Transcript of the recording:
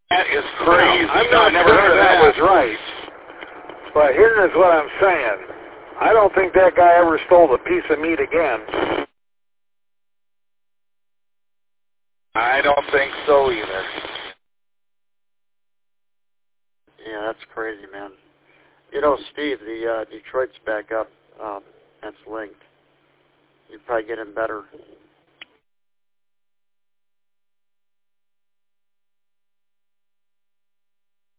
That is crazy. I'm not sure that was right. But here is what I'm saying. I don't think that guy ever stole a piece of meat again. I don't think so either. Yeah, that's crazy, man. You know, Steve, the Detroit's back up. That's linked. You're probably getting better